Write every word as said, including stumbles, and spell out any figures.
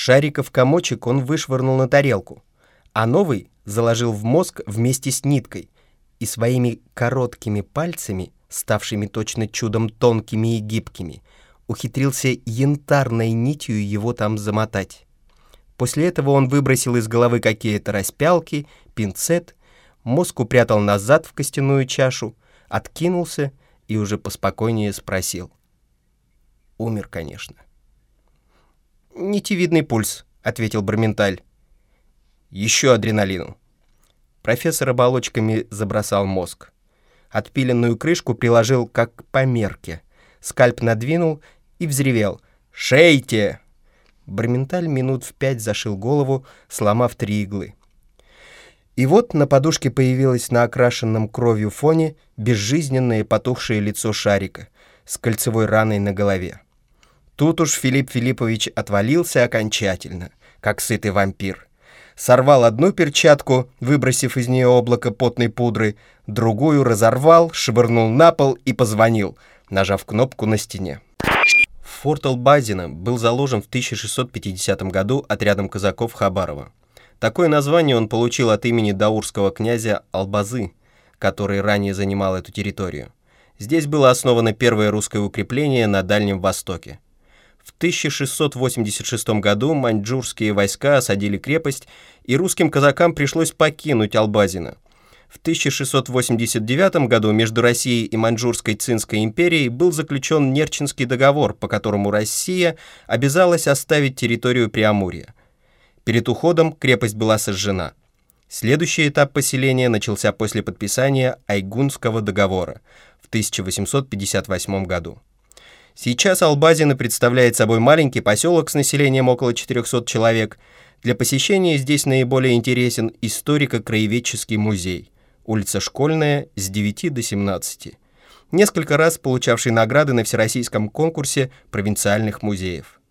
Шариков комочек он вышвырнул на тарелку, а новый заложил в мозг вместе с ниткой и своими короткими пальцами, ставшими точно чудом тонкими и гибкими, ухитрился янтарной нитью его там замотать. После этого он выбросил из головы какие-то распялки, пинцет, мозг упрятал назад в костяную чашу, откинулся и уже поспокойнее спросил. Умер, конечно. «Нитевидный пульс», — ответил Барменталь. «Еще адреналину». Профессор оболочками забросал мозг. Отпиленную крышку приложил как по мерке. Скальп надвинул и взревел. «Шейте!» Барменталь минут в пять зашил голову, сломав три иглы. И вот на подушке появилось на окрашенном кровью фоне безжизненное потухшее лицо Шарика с кольцевой раной на голове. Тут уж Филипп Филиппович отвалился окончательно, как сытый вампир. Сорвал одну перчатку, выбросив из нее облако потной пудры, другую разорвал, швырнул на пол и позвонил, нажав кнопку на стене. Форт Албазино был заложен в тысяча шестьсот пятидесятом году отрядом казаков Хабарова. Такое название он получил от имени даурского князя Албазы, который ранее занимал эту территорию. Здесь было основано первое русское укрепление на Дальнем Востоке. В тысяча шестьсот восемьдесят шестом году маньчжурские войска осадили крепость, и русским казакам пришлось покинуть Албазино. В тысяча шестьсот восемьдесят девятом году между Россией и Маньчжурской Цинской империей был заключен Нерчинский договор, по которому Россия обязалась оставить территорию Преамурья. Перед уходом крепость была сожжена. Следующий этап поселения начался после подписания Айгунского договора в тысяча восемьсот пятьдесят восьмом году. Сейчас Албазино представляет собой маленький поселок с населением около четырехсот человек. Для посещения здесь наиболее интересен историко-краеведческий музей, улица Школьная с девяти до семнадцати, несколько раз получавший награды на всероссийском конкурсе провинциальных музеев.